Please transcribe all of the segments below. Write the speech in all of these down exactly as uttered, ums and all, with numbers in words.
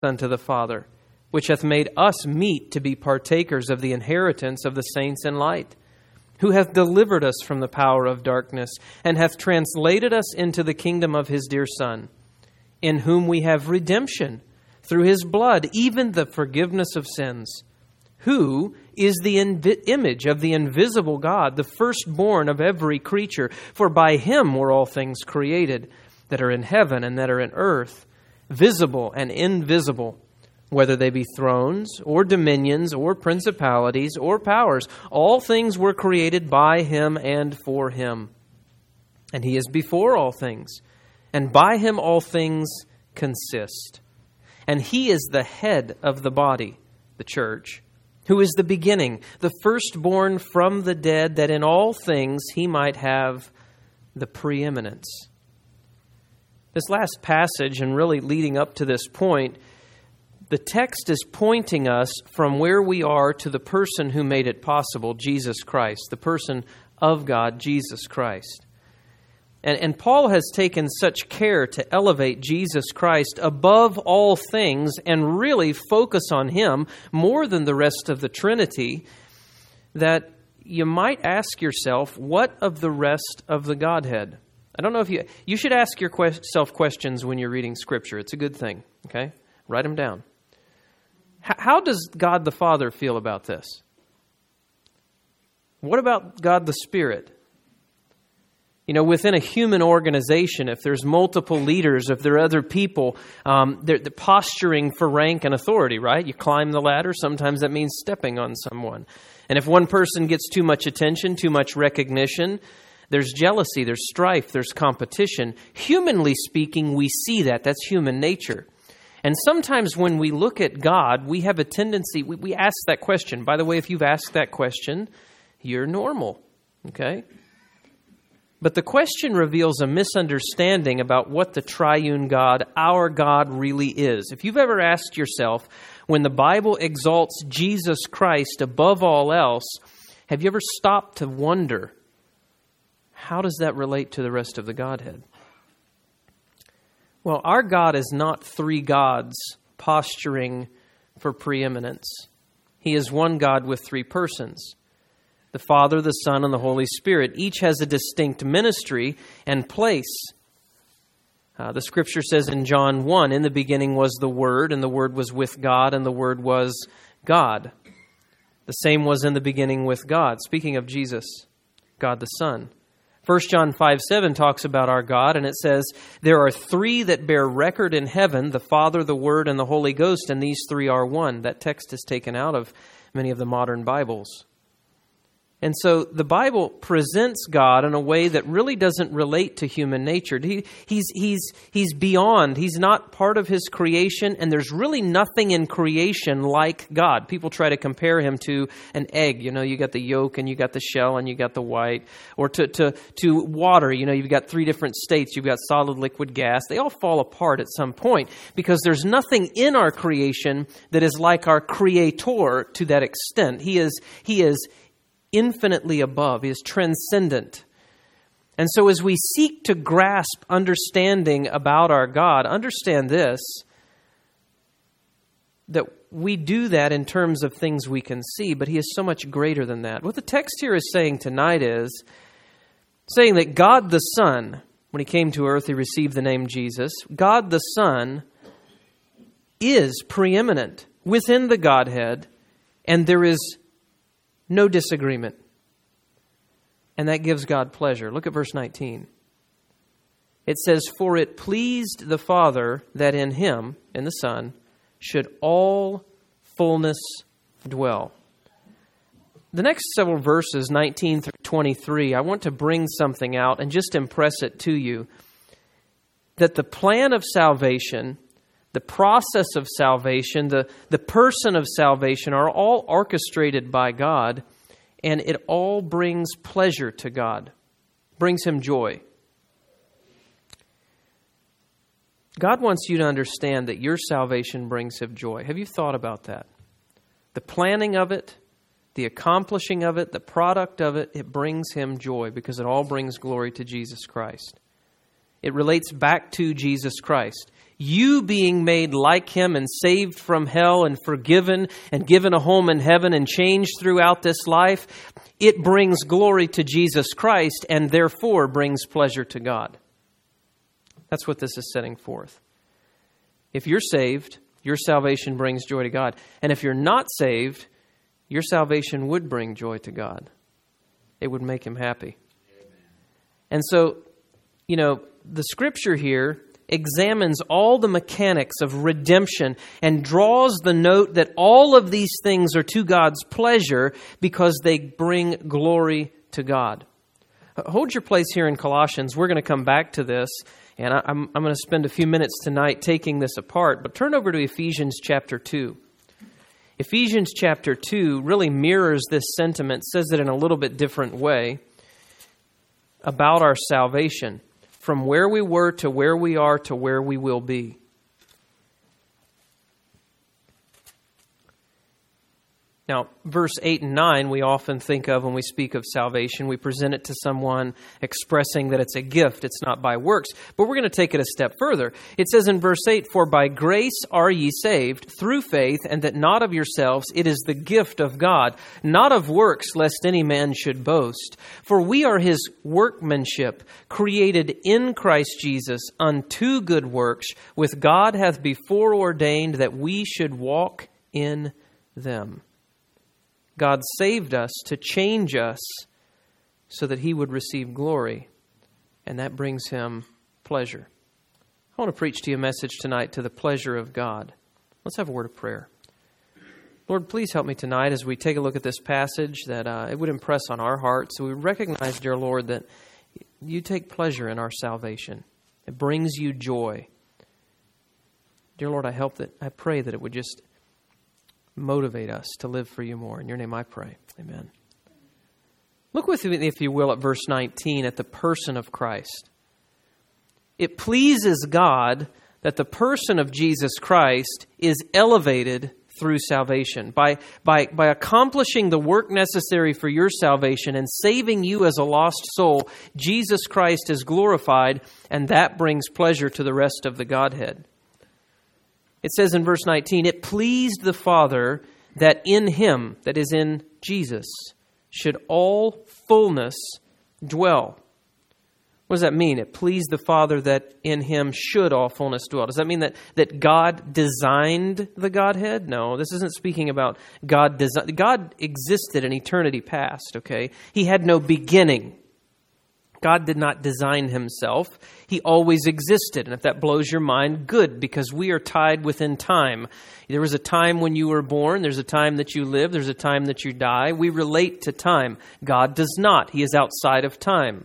unto the Father, which hath made us meet to be partakers of the inheritance of the saints in light, who hath delivered us from the power of darkness, and hath translated us into the kingdom of his dear Son, in whom we have redemption through his blood, even the forgiveness of sins, who is the invi- image of the invisible God, the firstborn of every creature. For by him were all things created, that are in heaven and that are in earth, visible and invisible, whether they be thrones or dominions or principalities or powers. All things were created by him and for him. And he is before all things, and by him all things consist. And he is the head of the body, the church, who is the beginning, the firstborn from the dead, that in all things he might have the preeminence. This last passage, and really leading up to this point, the text is pointing us from where we are to the person who made it possible, Jesus Christ, the person of God, Jesus Christ. And, and Paul has taken such care to elevate Jesus Christ above all things and really focus on him more than the rest of the Trinity, that you might ask yourself, what of the rest of the Godhead? I don't know if you... You should ask yourself questions when you're reading Scripture. It's a good thing, okay? Write them down. H- how does God the Father feel about this? What about God the Spirit? You know, within a human organization, if there's multiple leaders, if there are other people, um, they're, they're posturing for rank and authority, right? You climb the ladder. Sometimes that means stepping on someone. And if one person gets too much attention, too much recognition, there's jealousy, there's strife, there's competition. Humanly speaking, we see that. That's human nature. And sometimes when we look at God, we have a tendency, we, we ask that question. By the way, if you've asked that question, you're normal, okay? But the question reveals a misunderstanding about what the triune God, our God, really is. If you've ever asked yourself, when the Bible exalts Jesus Christ above all else, have you ever stopped to wonder, how does that relate to the rest of the Godhead? Well, our God is not three gods posturing for preeminence. He is one God with three persons. The Father, the Son, and the Holy Spirit. Each has a distinct ministry and place. Uh, the Scripture says in John one, in the beginning was the Word, and the Word was with God, and the Word was God. The same was in the beginning with God. Speaking of Jesus, God the Son. First John five seven talks about our God, and it says, there are three that bear record in heaven, the Father, the Word, and the Holy Ghost, and these three are one. That text is taken out of many of the modern Bibles. And so the Bible presents God in a way that really doesn't relate to human nature. He, he's, he's, he's beyond. He's not part of his creation, and there's really nothing in creation like God. People try to compare him to an egg. You know, you got the yolk, and you got the shell, and you got the white. Or to, to, to water. You know, you've got three different states. You've got solid, liquid, gas. They all fall apart at some point because there's nothing in our creation that is like our Creator to that extent. He is, he is infinitely above. He is transcendent. And so as we seek to grasp understanding about our God, understand this, that we do that in terms of things we can see, but he is so much greater than that. What the text here is saying tonight is saying that God the Son, when he came to earth, he received the name Jesus. God the Son is preeminent within the Godhead, and there is no disagreement. And that gives God pleasure. Look at verse nineteen. It says, for it pleased the Father that in him, in the Son, should all fullness dwell. The next several verses, nineteen through twenty-three, I want to bring something out and just impress it to you. That the plan of salvation, the process of salvation, the, the person of salvation are all orchestrated by God, and it all brings pleasure to God, brings him joy. God wants you to understand that your salvation brings him joy. Have you thought about that? The planning of it, the accomplishing of it, the product of it, it brings him joy because it all brings glory to Jesus Christ. It relates back to Jesus Christ. you being made like Him and saved from hell and forgiven and given a home in heaven and changed throughout this life, it brings glory to Jesus Christ and therefore brings pleasure to God. That's what this is setting forth. If you're saved, your salvation brings joy to God. And if you're not saved, your salvation would bring joy to God. It would make Him happy. Amen. And so, you know, the Scripture here examines all the mechanics of redemption and draws the note that all of these things are to God's pleasure because they bring glory to God. Hold your place here in Colossians. We're going to come back to this, and I'm, I'm going to spend a few minutes tonight taking this apart. But turn over to Ephesians chapter two. Ephesians chapter two really mirrors this sentiment, says it in a little bit different way about our salvation. From where we were to where we are to where we will be. Now, verse eight and nine we often think of when we speak of salvation. We present it to someone expressing that it's a gift, it's not by works. But we're going to take it a step further. It says in verse eight, "For by grace are ye saved, through faith, and that not of yourselves, it is the gift of God, not of works, lest any man should boast. For we are His workmanship, created in Christ Jesus unto good works, which God hath before ordained that we should walk in them." God saved us to change us so that He would receive glory, and that brings Him pleasure. I want to preach to you a message tonight to the pleasure of God. Let's have a word of prayer. Lord, please help me tonight as we take a look at this passage, that uh, it would impress on our hearts, so we recognize, dear Lord, that You take pleasure in our salvation. It brings You joy. Dear Lord, I help that I pray that it would just motivate us to live for You more. In Your name I pray. Amen. Look with me, if you will, at verse nineteen, at the person of Christ. It pleases God that the person of Jesus Christ is elevated through salvation. By, by, by accomplishing the work necessary for your salvation and saving you as a lost soul, Jesus Christ is glorified, and that brings pleasure to the rest of the Godhead. It says in verse nineteen, "It pleased the Father that in Him," that is in Jesus, "should all fullness dwell." What does that mean? It pleased the Father that in Him should all fullness dwell. Does that mean that, that God designed the Godhead? No, this isn't speaking about God design. God existed in eternity past, okay? He had no beginning. God did not design Himself. He always existed. And if that blows your mind, good, because we are tied within time. There was a time when you were born. There's a time that you live. There's a time that you die. We relate to time. God does not. He is outside of time.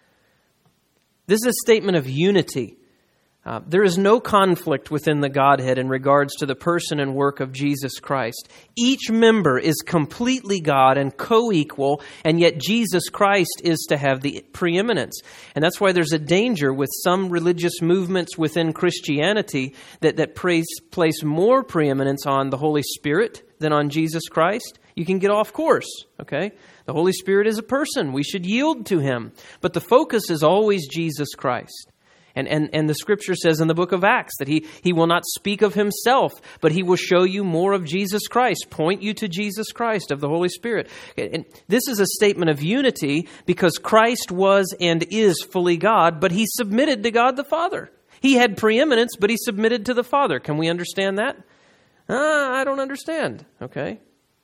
This is a statement of unity. Uh, there is no conflict within the Godhead in regards to the person and work of Jesus Christ. Each member is completely God and co-equal, and yet Jesus Christ is to have the preeminence. And that's why there's a danger with some religious movements within Christianity that, that place, place more preeminence on the Holy Spirit than on Jesus Christ. You can get off course, okay? The Holy Spirit is a person. We should yield to Him. But the focus is always Jesus Christ. And, and, and the Scripture says in the book of Acts that he, he will not speak of Himself, but He will show you more of Jesus Christ, point you to Jesus Christ of the Holy Spirit. And this is a statement of unity because Christ was and is fully God, but He submitted to God the Father. He had preeminence, but He submitted to the Father. Can we understand that? Uh, I don't understand. Okay.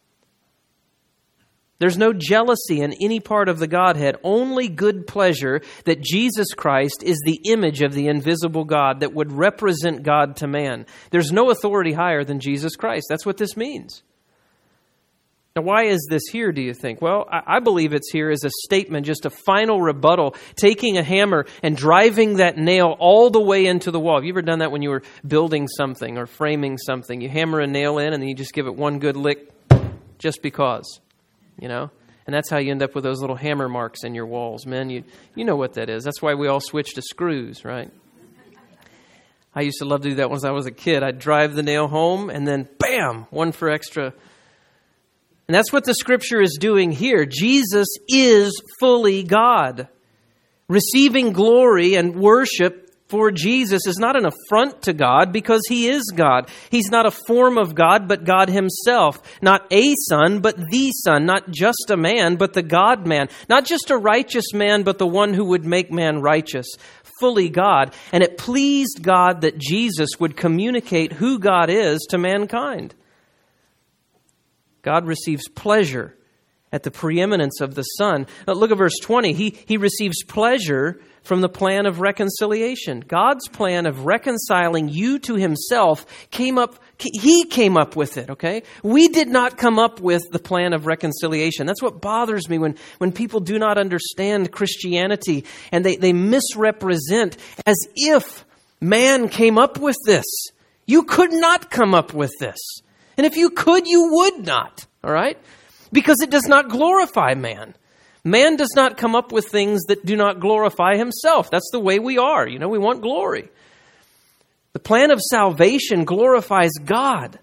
There's no jealousy in any part of the Godhead, only good pleasure that Jesus Christ is the image of the invisible God that would represent God to man. There's no authority higher than Jesus Christ. That's what this means. Now, why is this here, do you think? Well, I believe it's here as a statement, just a final rebuttal, taking a hammer and driving that nail all the way into the wall. Have you ever done that when you were building something or framing something? You hammer a nail in and then you just give it one good lick just because. You know, and that's how you end up with those little hammer marks in your walls, men. You you know what that is. That's why we all switch to screws, right? I used to love to do that when I was a kid. I'd drive the nail home and then bam, one for extra. And that's what the Scripture is doing here. Jesus is fully God, receiving glory and worship for Jesus is not an affront to God because he is God. He's not a form of God, but God himself. Not a son, but the Son. Not just a man, but the God-man. Not just a righteous man, but the one who would make man righteous. Fully God. And it pleased God that Jesus would communicate who God is to mankind. God receives pleasure at the preeminence of the Son. Now look at verse twenty. He, he receives pleasure from the plan of reconciliation. God's plan of reconciling you to himself came up, he came up with it, okay? We did not come up with the plan of reconciliation. That's what bothers me when, when people do not understand Christianity and they, they misrepresent as if man came up with this. You could not come up with this. And if you could, you would not, all right? Because it does not glorify man. Man does not come up with things that do not glorify himself. That's the way we are. You know, we want glory. The plan of salvation glorifies God.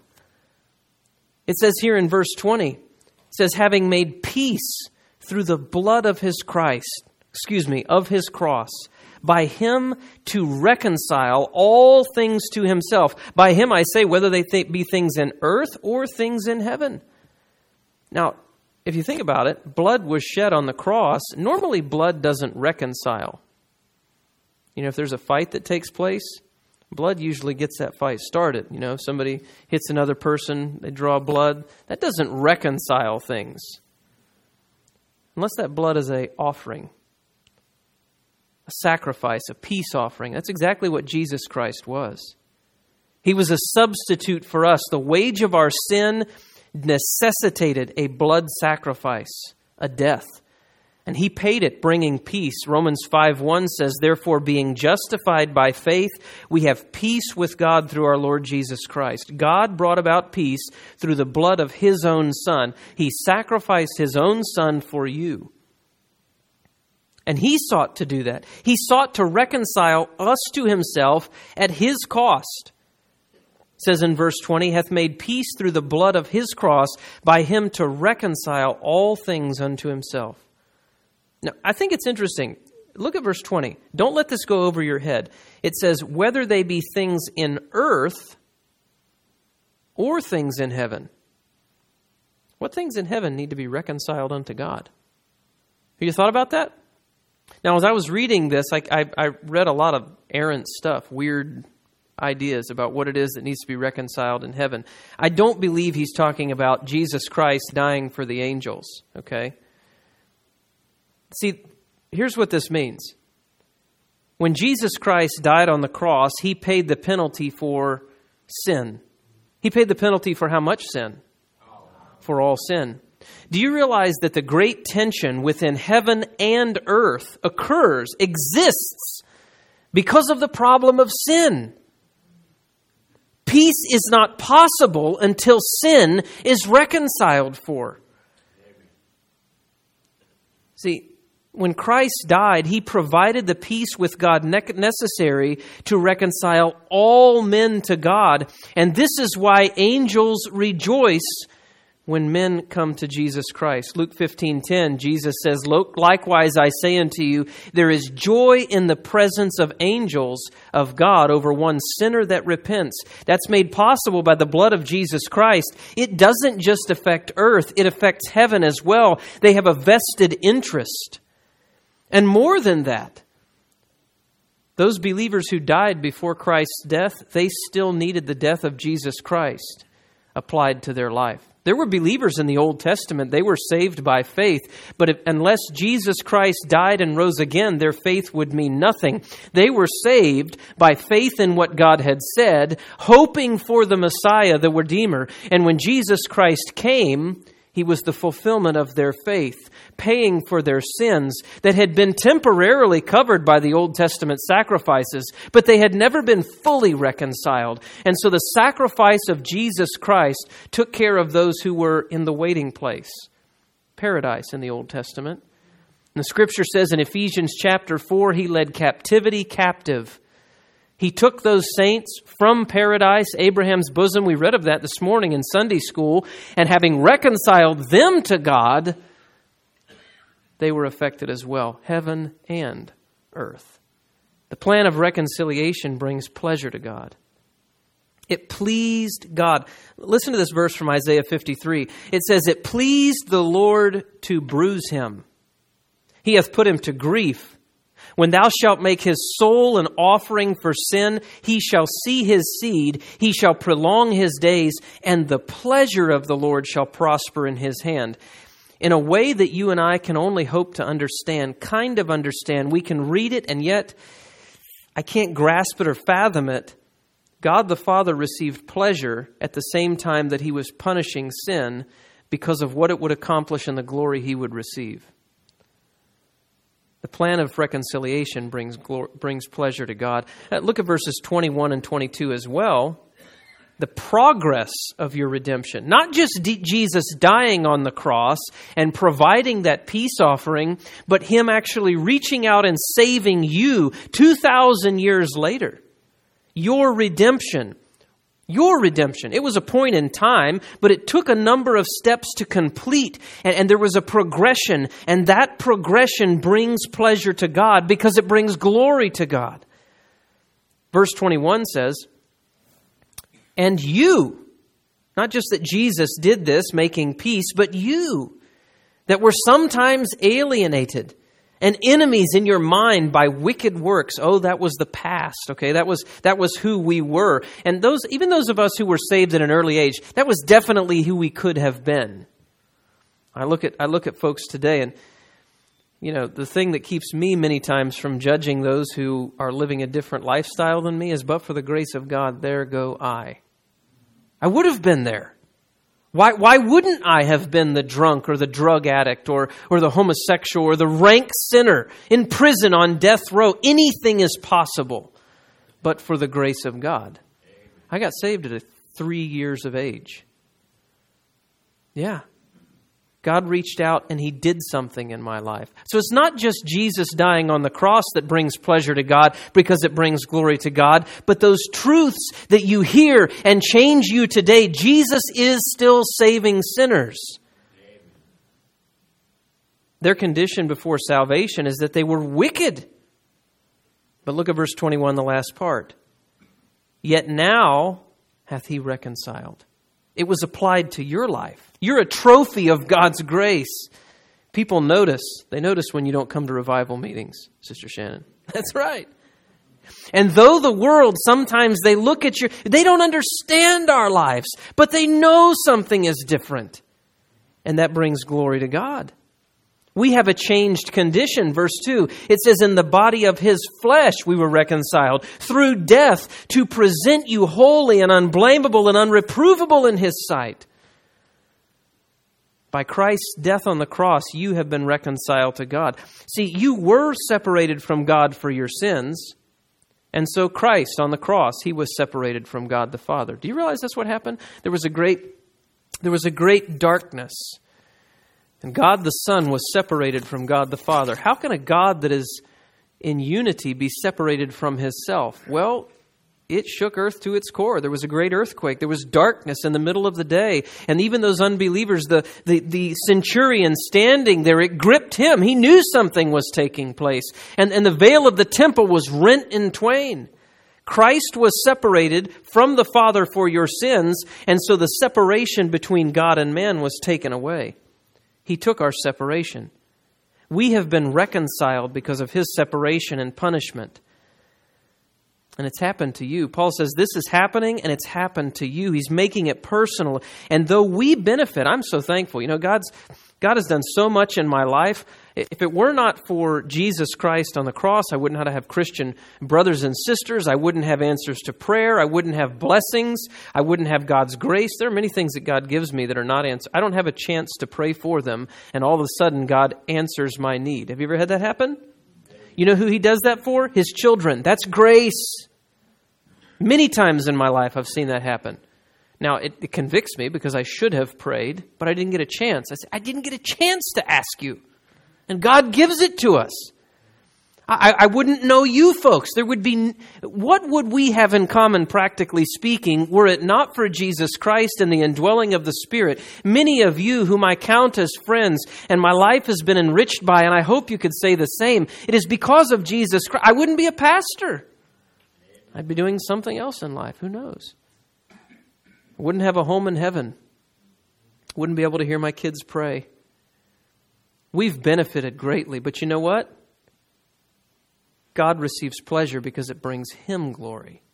It says here in verse twenty, it says, having made peace through the blood of his Christ, excuse me, of his cross, by him to reconcile all things to himself. By him, I say, whether they th- be things in earth or things in heaven. Now, if you think about it, blood was shed on the cross. Normally, blood doesn't reconcile. You know, if there's a fight that takes place, blood usually gets that fight started. You know, if somebody hits another person, they draw blood. That doesn't reconcile things. Unless that blood is an offering, a sacrifice, a peace offering. That's exactly what Jesus Christ was. He was a substitute for us. The wage of our sin necessitated a blood sacrifice, a death. And he paid it, bringing peace. Romans five one says, therefore, being justified by faith, we have peace with God through our Lord Jesus Christ. God brought about peace through the blood of his own Son. He sacrificed his own Son for you. And he sought to do that. He sought to reconcile us to himself at his cost. It says in verse twenty, hath made peace through the blood of his cross, by him to reconcile all things unto himself. Now, I think it's interesting. Look at verse twenty. Don't let this go over your head. It says, whether they be things in earth or things in heaven. What things in heaven need to be reconciled unto God? Have you thought about that? Now, as I was reading this, I, I, I read a lot of errant stuff, weird ideas about what it is that needs to be reconciled in heaven. I don't believe he's talking about Jesus Christ dying for the angels, okay? See, here's what this means. When Jesus Christ died on the cross, he paid the penalty for sin. He paid the penalty for how much sin? For all sin. Do you realize that the great tension within heaven and earth occurs, exists, because of the problem of sin? Peace is not possible until sin is reconciled for. See, when Christ died, he provided the peace with God necessary to reconcile all men to God. And this is why angels rejoice when men come to Jesus Christ. Luke fifteen ten, Jesus says, likewise I say unto you, there is joy in the presence of angels of God over one sinner that repents. That's made possible by the blood of Jesus Christ. It doesn't just affect earth, it affects heaven as well. They have a vested interest. And more than that, those believers who died before Christ's death, they still needed the death of Jesus Christ applied to their life. There were believers in the Old Testament. They were saved by faith. But if, unless Jesus Christ died and rose again, their faith would mean nothing. They were saved by faith in what God had said, hoping for the Messiah, the Redeemer. And when Jesus Christ came, he was the fulfillment of their faith, paying for their sins that had been temporarily covered by the Old Testament sacrifices, but they had never been fully reconciled. And so the sacrifice of Jesus Christ took care of those who were in the waiting place, paradise in the Old Testament. And the scripture says in Ephesians chapter four, he led captivity captive. He took those saints from paradise, Abraham's bosom. We read of that this morning in Sunday school. And having reconciled them to God, they were affected as well, heaven and earth. The plan of reconciliation brings pleasure to God. It pleased God. Listen to this verse from Isaiah fifty-three. It says, "It pleased the Lord to bruise him. He hath put him to grief. When thou shalt make his soul an offering for sin, he shall see his seed, he shall prolong his days, and the pleasure of the Lord shall prosper in his hand." In a way that you and I can only hope to understand, kind of understand. We can read it, and yet I can't grasp it or fathom it. God the Father received pleasure at the same time that he was punishing sin because of what it would accomplish and the glory he would receive. The plan of reconciliation brings glor- brings pleasure to God. Uh, look at verses twenty-one and twenty-two as well. The progress of your redemption. Not just D- Jesus dying on the cross and providing that peace offering, but him actually reaching out and saving you two thousand years later. Your redemption. Your redemption. It was a point in time, but it took a number of steps to complete. And, and there was a progression. And that progression brings pleasure to God because it brings glory to God. Verse twenty-one says, "And you," not just that Jesus did this, making peace, but you that were sometimes alienated and enemies in your mind by wicked works. Oh, that was the past, okay? That was that was who we were. And those, even those of us who were saved at an early age, that was definitely who we could have been. I look at I look at folks today, and you know, the thing that keeps me many times from judging those who are living a different lifestyle than me is, but for the grace of God, there go I. I would have been there. Why, why wouldn't I have been the drunk or the drug addict or, or the homosexual or the rank sinner in prison on death row? Anything is possible, but for the grace of God. I got saved at three years of age. Yeah. God reached out and he did something in my life. So it's not just Jesus dying on the cross that brings pleasure to God because it brings glory to God, but those truths that you hear and change you today. Jesus is still saving sinners. Their condition before salvation is that they were wicked. But look at verse twenty-one, the last part. "Yet now hath he reconciled." It was applied to your life. You're a trophy of God's grace. People notice. They notice when you don't come to revival meetings, Sister Shannon. That's right. And though the world, sometimes they look at you, they don't understand our lives, but they know something is different. And that brings glory to God. We have a changed condition. Verse two, it says, "In the body of his flesh we were reconciled through death to present you holy and unblameable and unreprovable in his sight." By Christ's death on the cross, you have been reconciled to God. See, you were separated from God for your sins. And so Christ on the cross, he was separated from God the Father. Do you realize that's what happened? There was a great, there was a great darkness. And God the Son was separated from God the Father. How can a God that is in unity be separated from his self? Well, it shook earth to its core. There was a great earthquake. There was darkness in the middle of the day. And even those unbelievers, the, the, the centurion standing there, it gripped him. He knew something was taking place. And, and the veil of the temple was rent in twain. Christ was separated from the Father for your sins. And so the separation between God and man was taken away. He took our separation. We have been reconciled because of his separation and punishment. And it's happened to you. Paul says this is happening and it's happened to you. He's making it personal. And though we benefit, I'm so thankful. You know, God's God has done so much in my life. If it were not for Jesus Christ on the cross, I wouldn't have Christian brothers and sisters. I wouldn't have answers to prayer. I wouldn't have blessings. I wouldn't have God's grace. There are many things that God gives me that are not answered. I don't have a chance to pray for them, and all of a sudden God answers my need. Have you ever had that happen? You know who he does that for? His children. That's grace. Many times in my life I've seen that happen. Now, it, it convicts me because I should have prayed, but I didn't get a chance. I said, I didn't get a chance to ask you. And God gives it to us. I, I wouldn't know you folks. There would be, what would we have in common, practically speaking, were it not for Jesus Christ and the indwelling of the Spirit? Many of you whom I count as friends and my life has been enriched by, and I hope you could say the same, it is because of Jesus Christ. I wouldn't be a pastor. I'd be doing something else in life. Who knows? I wouldn't have a home in heaven. Wouldn't be able to hear my kids pray. We've benefited greatly, but you know what? God receives pleasure because it brings Him glory.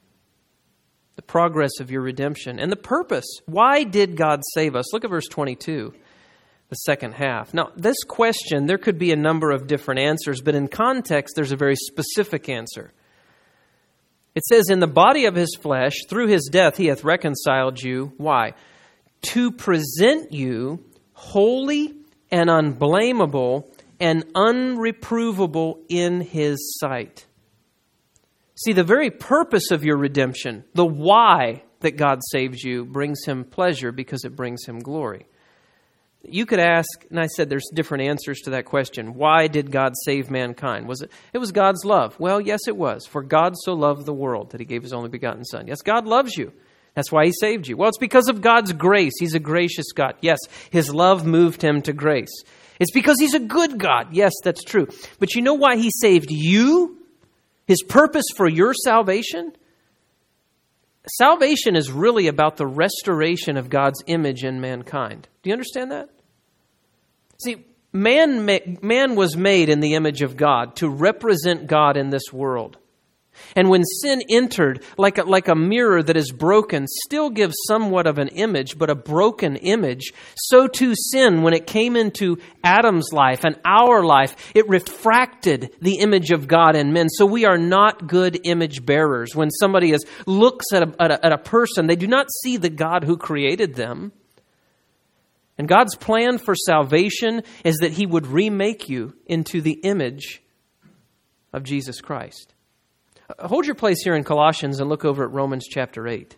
The progress of your redemption and the purpose. Why did God save us? Look at verse twenty-two, the second half. Now, this question, there could be a number of different answers, but in context, there's a very specific answer. It says, in the body of His flesh, through His death, He hath reconciled you. Why? To present you holy and unblameable and unreprovable in His sight. See, the very purpose of your redemption, the why that God saves you, brings Him pleasure because it brings Him glory. You could ask, and I said there's different answers to that question. Why did God save mankind? Was it? It was God's love. Well, yes, it was. For God so loved the world that He gave His only begotten Son. Yes, God loves you. That's why He saved you. Well, it's because of God's grace. He's a gracious God. Yes, His love moved Him to grace. It's because He's a good God. Yes, that's true. But you know why He saved you? His purpose for your salvation? Salvation is really about the restoration of God's image in mankind. Do you understand that? See, man, man was made in the image of God to represent God in this world. And when sin entered, like a, like a mirror that is broken, still gives somewhat of an image, but a broken image, so too sin, when it came into Adam's life and our life, it refracted the image of God in men. So we are not good image bearers. When somebody is, looks at a, at a, at a person, they do not see the God who created them. And God's plan for salvation is that He would remake you into the image of Jesus Christ. Hold your place here in Colossians and look over at Romans chapter eight.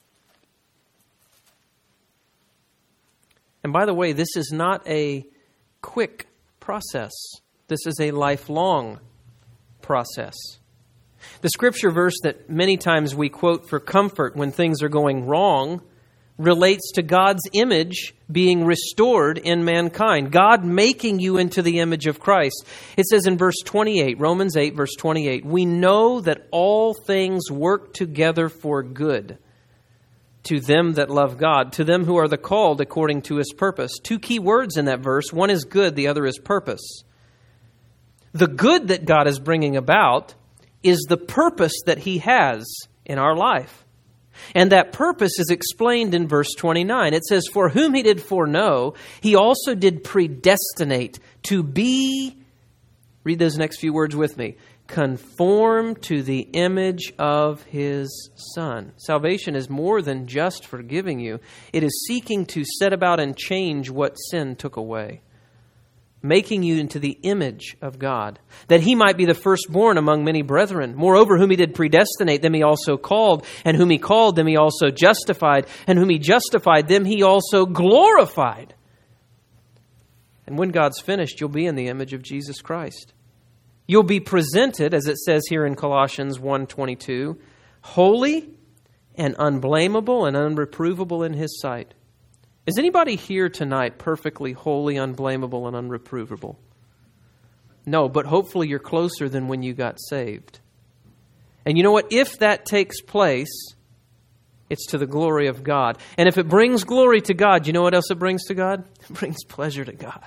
And by the way, this is not a quick process. This is a lifelong process. The scripture verse that many times we quote for comfort when things are going wrong relates to God's image being restored in mankind. God making you into the image of Christ. It says in verse twenty-eight, Romans eight, verse twenty-eight, we know that all things work together for good to them that love God, to them who are the called according to His purpose. Two key words in that verse. One is good, the other is purpose. The good that God is bringing about is the purpose that He has in our life. And that purpose is explained in verse twenty-nine. It says, for whom He did foreknow, He also did predestinate to be, read those next few words with me, conformed to the image of His Son. Salvation is more than just forgiving you. It is seeking to set about and change what sin took away. Making you into the image of God, that He might be the firstborn among many brethren. Moreover, whom He did predestinate, them He also called, and whom He called, them He also justified, and whom He justified, them He also glorified. And when God's finished, you'll be in the image of Jesus Christ. You'll be presented, as it says here in Colossians one twenty-two, holy and unblameable and unreprovable in His sight. Is anybody here tonight perfectly holy, unblameable, and unreprovable? No, but hopefully you're closer than when you got saved. And you know what? If that takes place, it's to the glory of God. And if it brings glory to God, you know what else it brings to God? It brings pleasure to God.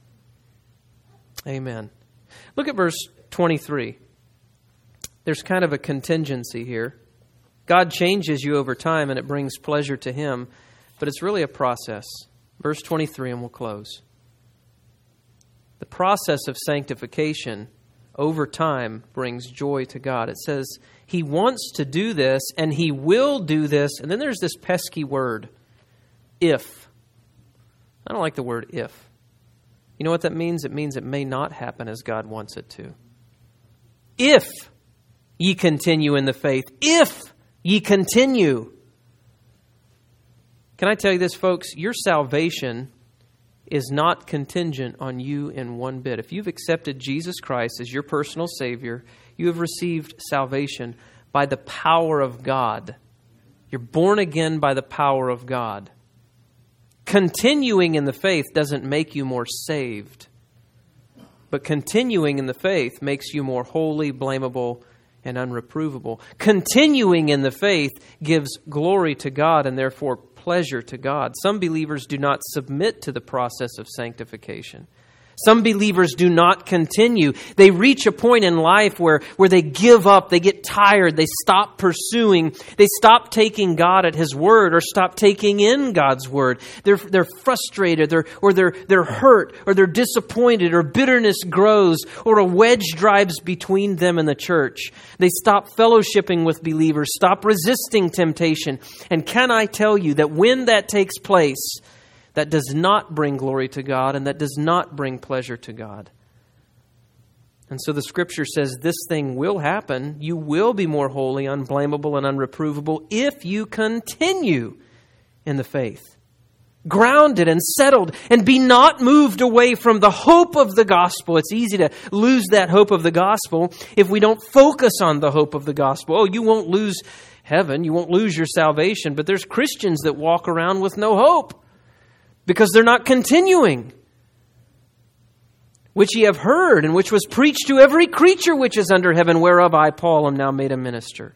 Amen. Look at verse twenty-three. There's kind of a contingency here. God changes you over time and it brings pleasure to Him. But it's really a process. Verse twenty-three, and we'll close. The process of sanctification over time brings joy to God. It says He wants to do this and He will do this. And then there's this pesky word, if. I don't like the word if. You know what that means? It means it may not happen as God wants it to. If ye continue in the faith, if ye continue. Can I tell you this, folks? Your salvation is not contingent on you in one bit. If you've accepted Jesus Christ as your personal Savior, you have received salvation by the power of God. You're born again by the power of God. Continuing in the faith doesn't make you more saved, but continuing in the faith makes you more holy, blamable, and unreprovable. Continuing in the faith gives glory to God and therefore pleasure to God. Some believers do not submit to the process of sanctification. Some believers do not continue. They reach a point in life where, where they give up, they get tired, they stop pursuing, they stop taking God at His word or stop taking in God's word. They're, they're frustrated they're, or they're, they're hurt or they're disappointed or bitterness grows or a wedge drives between them and the church. They stop fellowshipping with believers, stop resisting temptation. And can I tell you that when that takes place, that does not bring glory to God and that does not bring pleasure to God. And so the Scripture says this thing will happen. You will be more holy, unblameable, and unreprovable if you continue in the faith. Grounded and settled and be not moved away from the hope of the gospel. It's easy to lose that hope of the gospel if we don't focus on the hope of the gospel. Oh, you won't lose heaven. You won't lose your salvation. But there's Christians that walk around with no hope, because they're not continuing. Which ye have heard, and which was preached to every creature which is under heaven, whereof I, Paul, am now made a minister.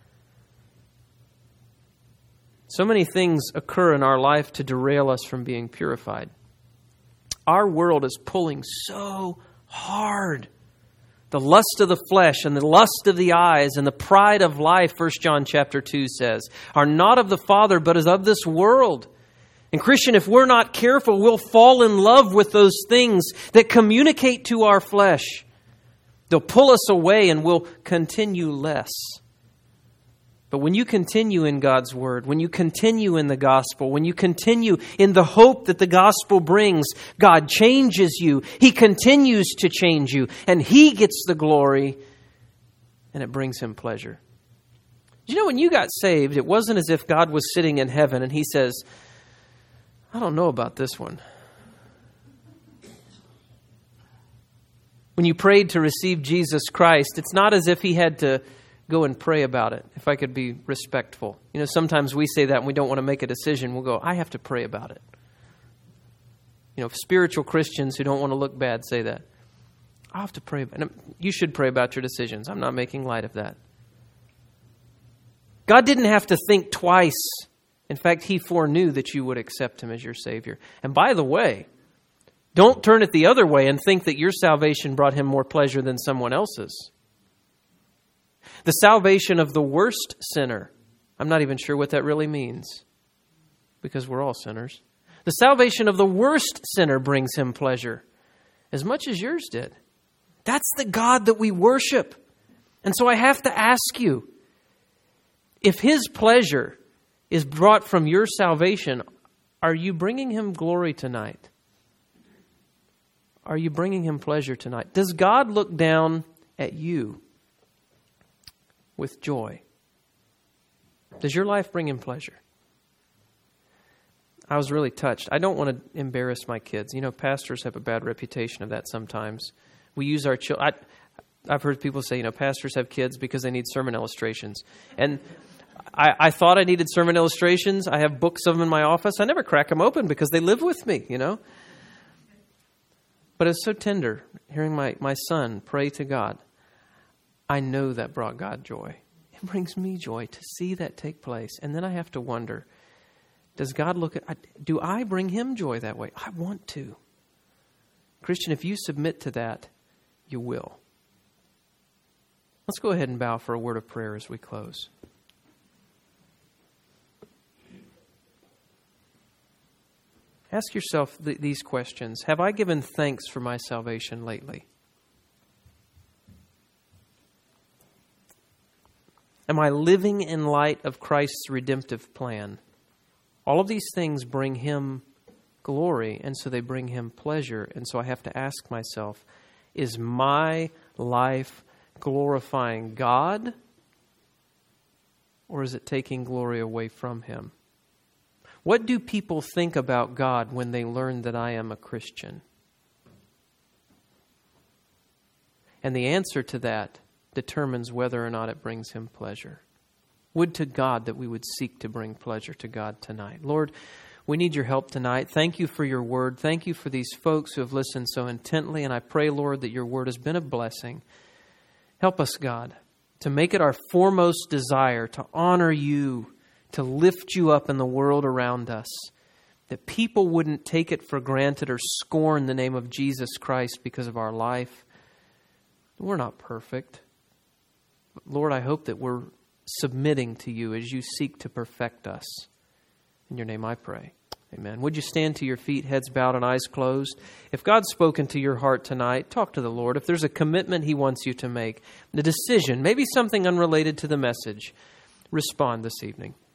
So many things occur in our life to derail us from being purified. Our world is pulling so hard. The lust of the flesh and the lust of the eyes and the pride of life, First John chapter two says, are not of the Father, but is of this world. And Christian, if we're not careful, we'll fall in love with those things that communicate to our flesh. They'll pull us away and we'll continue less. But when you continue in God's Word, when you continue in the gospel, when you continue in the hope that the gospel brings, God changes you. He continues to change you. And He gets the glory and it brings Him pleasure. You know, when you got saved, it wasn't as if God was sitting in heaven and He says, I don't know about this one. When you prayed to receive Jesus Christ, it's not as if He had to go and pray about it, if I could be respectful. You know, sometimes we say that and we don't want to make a decision. We'll go, I have to pray about it. You know, spiritual Christians who don't want to look bad say that. I have to pray. And you should pray about your decisions. I'm not making light of that. God didn't have to think twice. In fact, He foreknew that you would accept Him as your Savior. And by the way, don't turn it the other way and think that your salvation brought Him more pleasure than someone else's. The salvation of the worst sinner, I'm not even sure what that really means, because we're all sinners. The salvation of the worst sinner brings Him pleasure as much as yours did. That's the God that we worship. And so I have to ask you, if His pleasure is brought from your salvation, are you bringing Him glory tonight? Are you bringing Him pleasure tonight? Does God look down at you with joy? Does your life bring Him pleasure? I was really touched. I don't want to embarrass my kids. You know, pastors have a bad reputation of that sometimes. We use our children. I've heard people say, you know, pastors have kids because they need sermon illustrations. And I, I thought I needed sermon illustrations. I have books of them in my office. I never crack them open because they live with me, you know. But it's so tender hearing my, my son pray to God. I know that brought God joy. It brings me joy to see that take place. And then I have to wonder, does God look at, do I bring Him joy that way? I want to. Christian, if you submit to that, you will. Let's go ahead and bow for a word of prayer as we close. Ask yourself th- these questions. Have I given thanks for my salvation lately? Am I living in light of Christ's redemptive plan? All of these things bring Him glory, and so they bring Him pleasure. And so I have to ask myself, is my life glorifying God, or is it taking glory away from Him? What do people think about God when they learn that I am a Christian? And the answer to that determines whether or not it brings Him pleasure. Would to God that we would seek to bring pleasure to God tonight. Lord, we need your help tonight. Thank you for your word. Thank you for these folks who have listened so intently. And I pray, Lord, that your word has been a blessing. Help us, God, to make it our foremost desire to honor you, to lift you up in the world around us, that people wouldn't take it for granted or scorn the name of Jesus Christ because of our life. We're not perfect. But Lord, I hope that we're submitting to you as you seek to perfect us. In your name I pray. Amen. Would you stand to your feet, heads bowed and eyes closed? If God's spoken to your heart tonight, talk to the Lord. If there's a commitment He wants you to make, the decision, maybe something unrelated to the message, respond this evening.